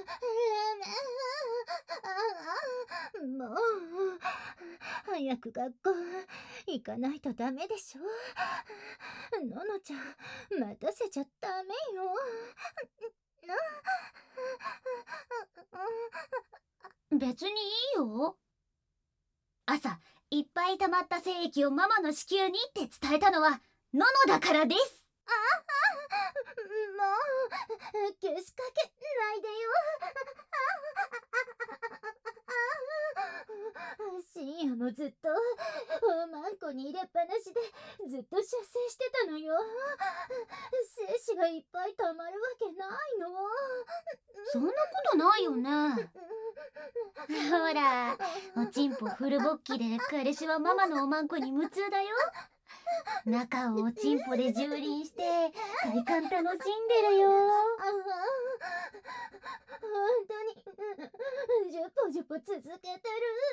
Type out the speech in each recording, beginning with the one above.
もう早く学校行かないとダメでしょ。ののちゃん待たせちゃダメよ。 別にいいよ。朝いっぱい溜まった精液をママの子宮にって伝えたのはののだからです。 もうけしかけないでよ。深夜もずっとおまんこに入れっぱなしでずっと射精してたのよ。精子がいっぱい溜まるわけないの。 そんなことないよね。ほら、おちんぽフルボッキで彼氏はママのおまんこに夢中だよ。中をおちんぽで蹂躙して快感楽しんでるよ。 本当にジュポジュポ続けて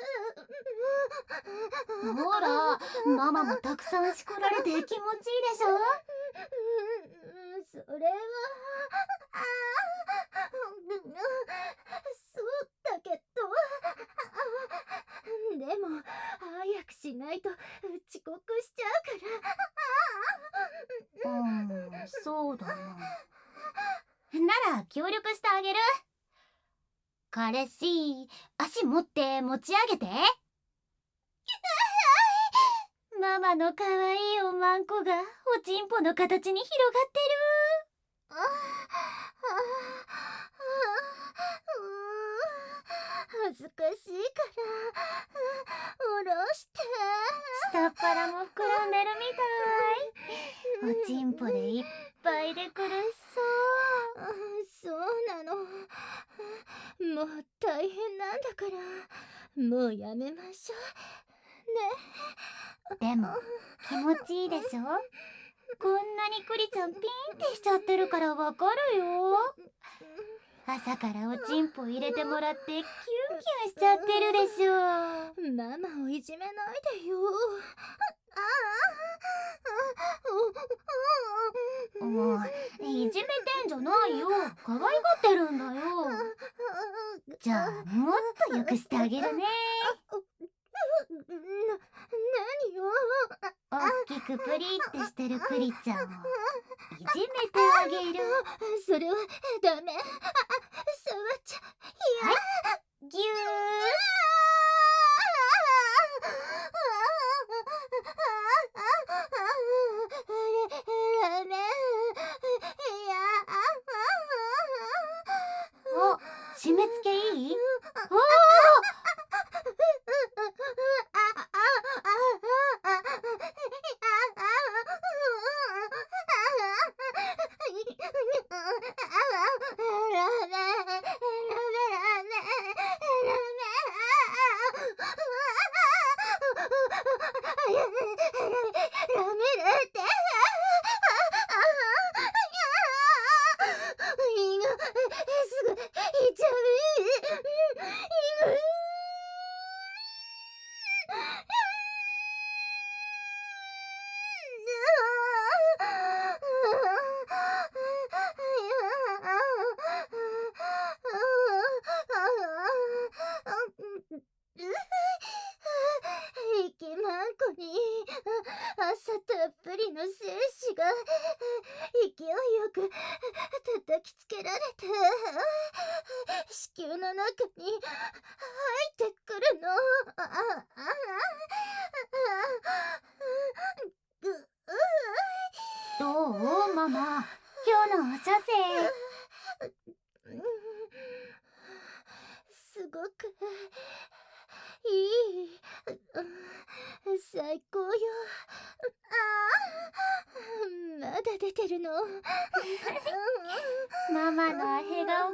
る。 ほら、ママもたくさんしこられて気持ちいいでしょ。 それはそうだけど、でも早くしないと遅刻しちゃうから。 そうだな。なら協力してあげる。彼氏、足持って持ち上げて。ママのかわいいおまんこがおちんぽの形に広がってる。 恥ずかしいから下ろして。 下っ腹も膨らんでるみたい。おちんぽでいっぱいで苦しそうなの。もう大変なんだからもうやめましょう。でも気持ちいいでしょ。こんなにクリちゃんピンってしちゃってるからわかるよ。朝からおちんぽ入れてもらってキュンキュンしちゃってるでしょ。 ママをいじめないでよ。 もういじめてんじゃないよ。可愛がってるんだよ。じゃあもっとよくしてあげるね。 何よ。 大きくプリってしてるクリちゃんをいじめてあげる。 それはダメ。触っちゃはい、ぎゅー。お、締め付けいい？おー！ 息まんこに朝たっぷりの精子が勢いよく叩きつけられて子宮の中に入ってくるの。 どうママ、今日のお射精。 すごくいい。最高よ。まだ出てるの。 ママのアヘ顔かわ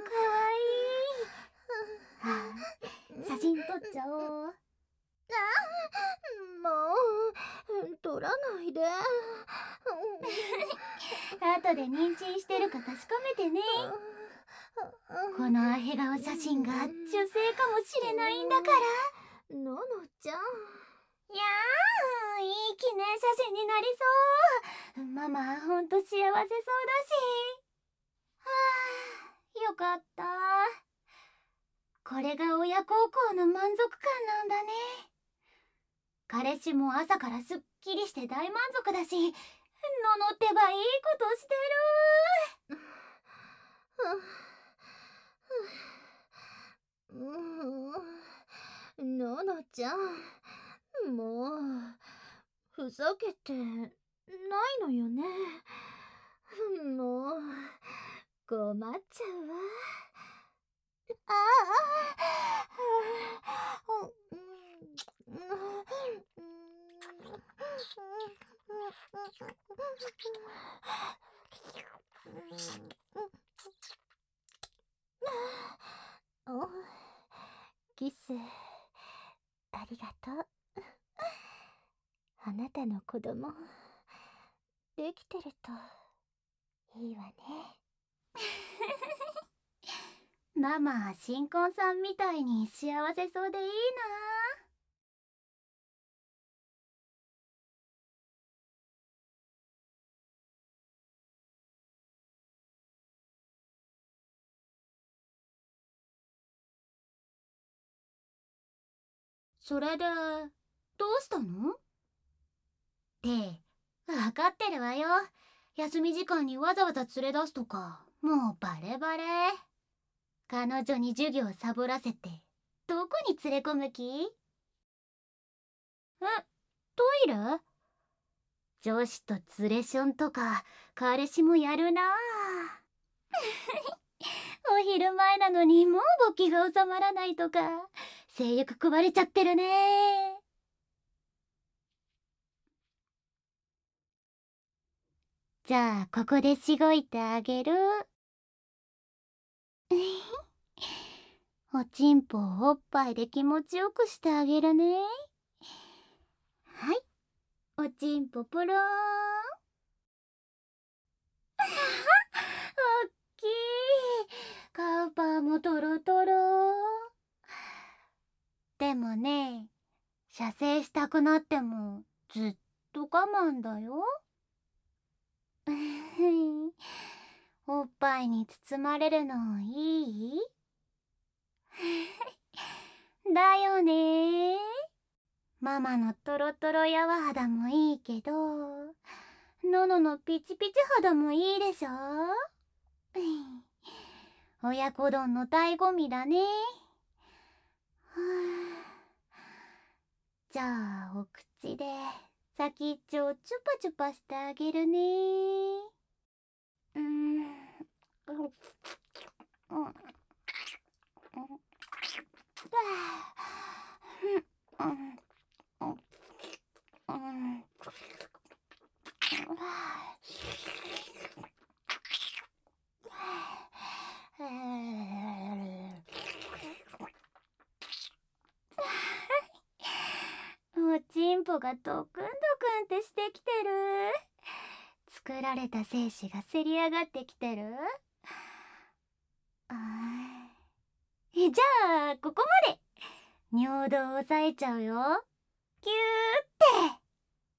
いい。写真撮っちゃおう。 もう撮らないで。 後で妊娠してるか確かめてね。このアヘ顔写真が受精かもしれないんだから。 ののちゃん。 いやー、いい記念写真になりそう。ママほんと幸せそうだし。はあ、よかった。 これが親孝行の満足感なんだね。彼氏も朝からすっきりして大満足だし、ののってばいいことしてののちゃん、もうふざけてないのよね。もう困っちゃうわ。あお、キスありがとう。あなたの子供できてるといいわね。 ママ、新婚さんみたいに幸せそうでいいな。それで、どうしたの？って分かってるわよ。休み時間にわざわざ連れ出すとかもうバレバレ。彼女に授業サボらせてどこに連れ込む気？トイレ？女子と連れションとか彼氏もやるなあ。お昼前なのにもう勃起が収まらないとか性欲食われちゃってるね。じゃあここでしごいてあげる。おちんぽをおっぱいで気持ちよくしてあげるね。はい、おちんぽポローン。おっきい。カウパーもトロトロ。でもね、射精したくなってもずっと我慢だよ。おっぱいに包まれるのいい？だよね。ママのトロトロやわ肌もいいけど、のののピチピチ肌もいいでしょ。親子丼の醍醐味だね。じゃあお口で先っちょをチュパチュパしてあげるね。おちんぽがドクンドクンってしてきてる。作られた精子がせり上がってきてる。じゃあここまで。尿道を押さえちゃうよ。キューって。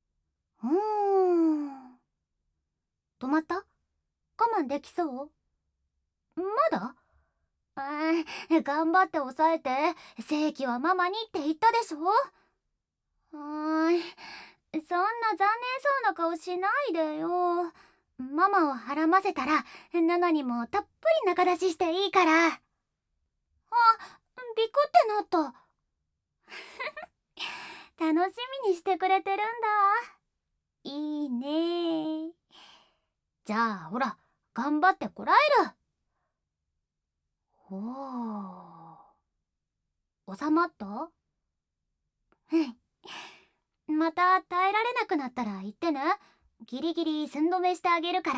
止まった？我慢できそう？まだ？頑張って抑えて。正規はママにって言ったでしょ。そんな残念そうな顔しないでよ。ママをはらませたらナナにもたっぷり仲出ししていいから。ビクってなった。楽しみにしてくれてるんだ。いいね。じゃあほら頑張ってこらえる。収まった？また耐えられなくなったら言ってね。ギリギリ寸止めしてあげるから。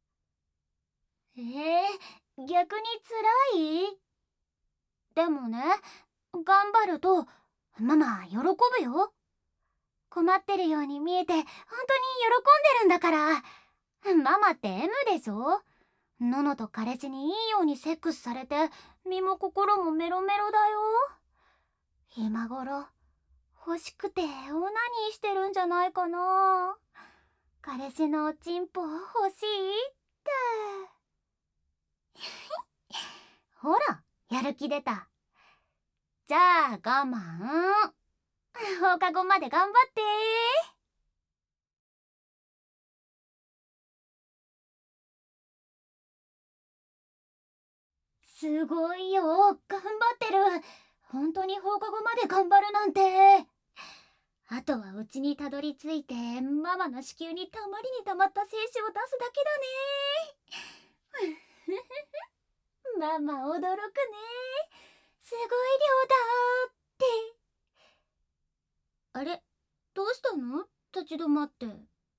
逆に辛い？でもね、頑張るとママ喜ぶよ。困ってるように見えて本当に喜んでるんだから。ママって M でしょ。ののと彼氏にいいようにセックスされて身も心もメロメロだよ。今頃欲しくてオナニーしてるんじゃないかな。彼氏のおちんぽ欲しいって。ほらやる気出た。 じゃあ我慢。放課後まで頑張って。すごいよ、頑張ってる。本当に放課後まで頑張るなんて。あとはうちにたどり着いてママの子宮にたまりにたまった精子を出すだけだね。ママ驚くね。すごい量だって。あれ、どうしたの？立ち止まって。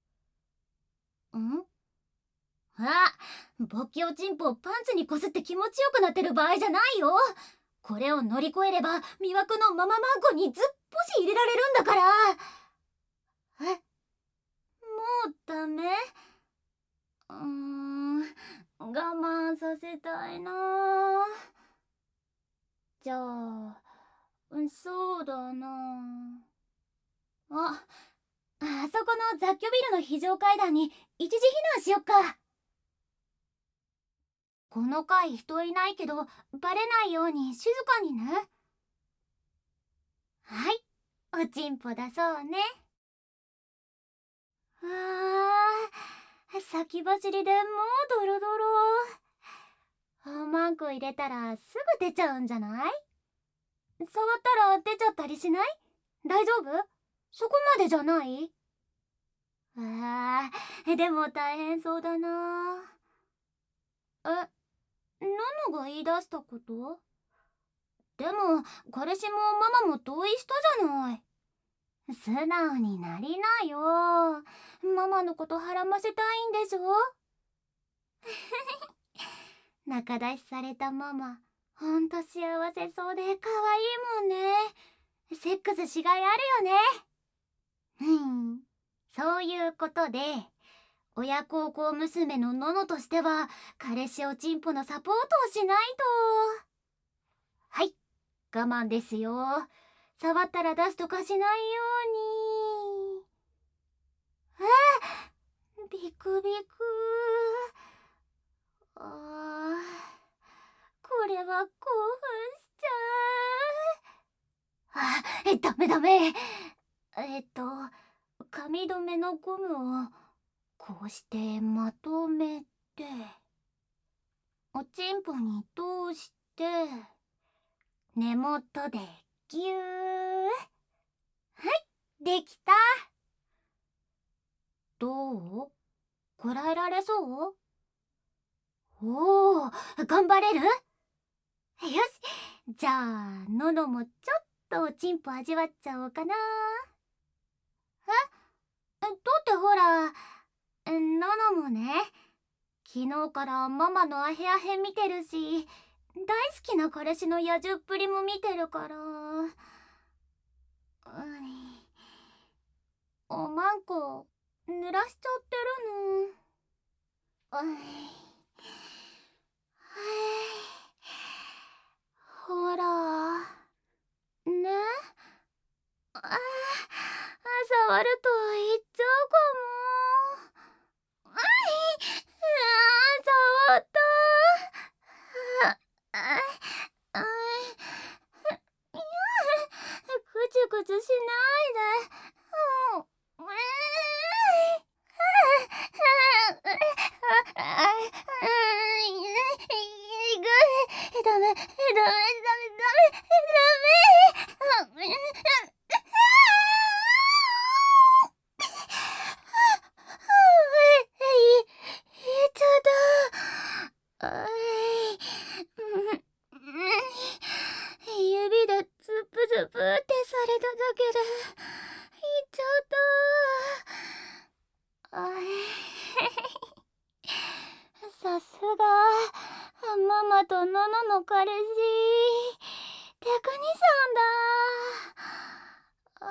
勃起おちんぽをパンツにこすって気持ちよくなってる場合じゃないよ。これを乗り越えれば魅惑のマママンコにずっぽし入れられるんだから。もうダメ？我慢させたいな。じゃあ、そうだな。あそこの雑居ビルの非常階段に一時避難しよっか。この階人いないけどバレないように静かにね。はい、おちんぽ出そうね。先走りでもうドロドロ。マンコ入れたらすぐ出ちゃうんじゃない？触ったら出ちゃったりしない？大丈夫？そこまでじゃない？でも大変そうだな。ナノが言い出したこと？でも彼氏もママも同意したじゃない。素直になりなよ。ママのことはらませたいんでしょ？仲出しされたママ、ほんと幸せそうで可愛いもんね。セックスしがいあるよね。そういうことで、親孝行娘のののとしては彼氏おちんぽのサポートをしないと。はい、我慢ですよ。触ったら出すとかしないように。ビクビク。これは興奮しちゃう。ダメダメ。髪留めのゴムをこうしてまとめておちんぽに通して根元でギュー。はい、できた。どう？こらえられそう？おお、頑張れる？よし、じゃあののもちょっとおちんぽ味わっちゃおうかな。だってほら、ののもね、昨日からママのアヘアヘ見てるし、大好きな彼氏の野獣っぷりも見てるから、おまんこ濡らしちゃってるの。ほらね。触ると言っちゃうかも。触った。ぐちゅぐちゅしないで。ダメダメダメダメダメ。ちょっと指でズプズプってされただけで言っちゃった。さすがママとノノの彼氏テクニシャンだ。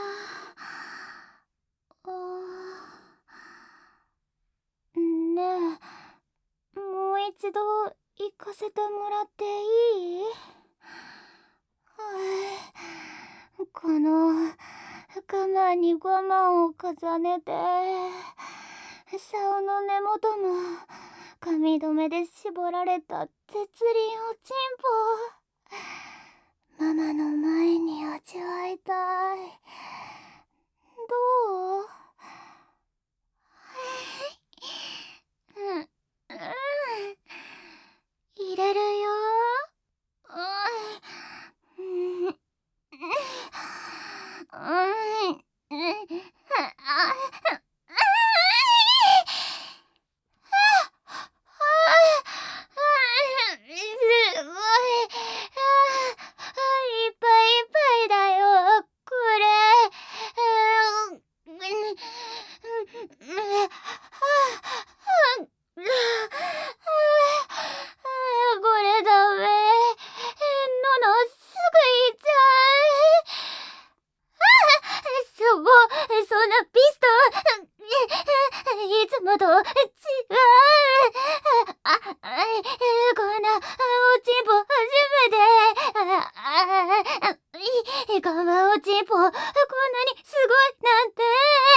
ねえ、もう一度行かせてもらっていい？この我慢に我慢を重ねて竿の根元も髪留めで絞られた絶倫おちんぽ。ママのちんぽ初めて。ガマおちんぽこんなにすごいなんて。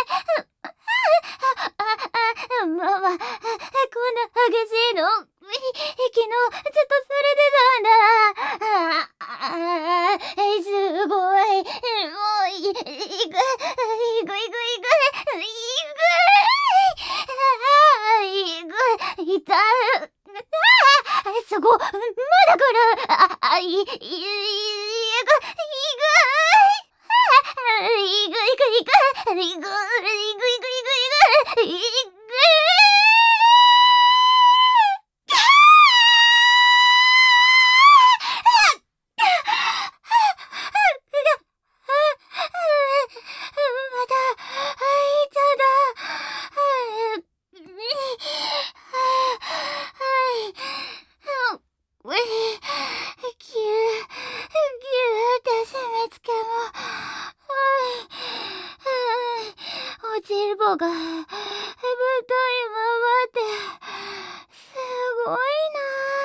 ママ、こんな激しいの昨日ずっとされてたんだ。すごい。もういく。痛い。そこ、まだ来る。おちんぽが舞台回ってすごいな。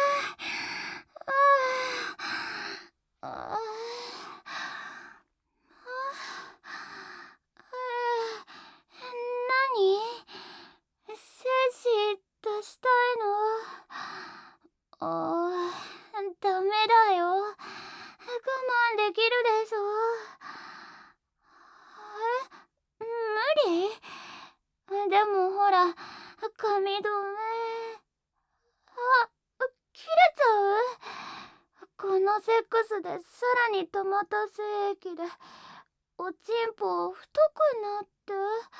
何？精子出したいの？ダメだよ。我慢できるでしょ。無理？でもほら、髪留め。切れちゃう？このセックスでさらに溜まった精液でおちんぽ太くなって。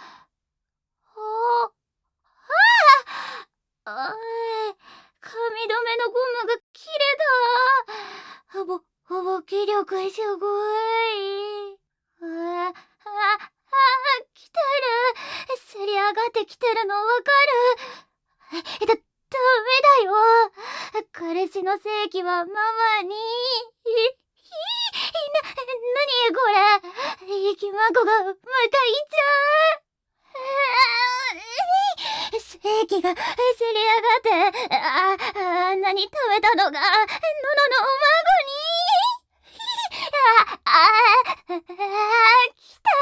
髪留めのゴムが切れた。気力すごい。来てる。せり上がってきてるのわかる。ダメだよ。彼氏の正義はママに。何これ。息孫がまたいちゃう。正義がせり上がって、あんなに食べたのが、のののお孫に。来た。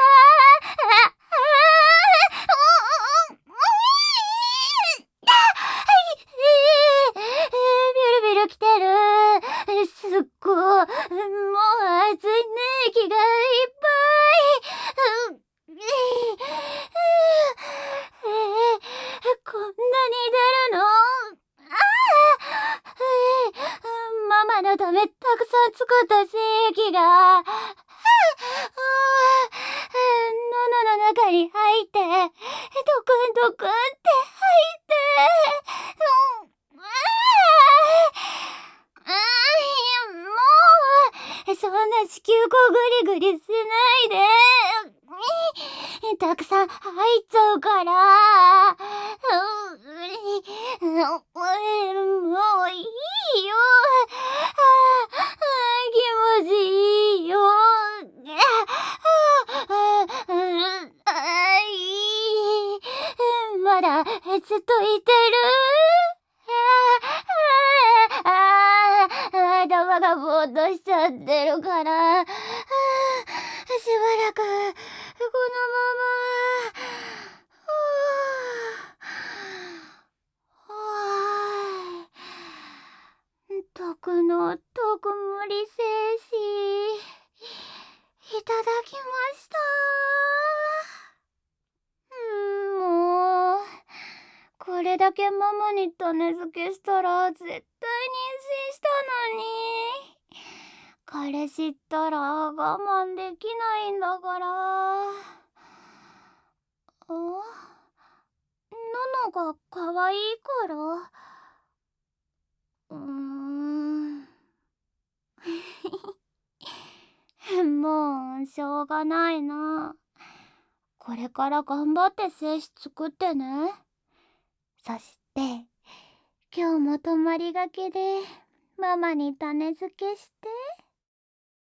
ビルビル来てる。すっごい。もう熱いね、気がいっぱい。こんなに出るの？ママのためたくさん作った精液が、喉の中に入って、ドクンドクンって入って、もう、そんな子宮口グリグリしないで。たくさん入っちゃうから。もういいよ。気持ちいいよ。まだずっといてる？頭がぼーっとしちゃってるから、しばらくこのまま。特の特盛り精子いただきました。もうこれだけママに種付けしたら絶対妊娠したのに。彼氏ったら我慢できないんだから。ののが可愛いから。もうしょうがないな。これから頑張って精子作ってね。そして今日も泊まりがけでママに種付けして。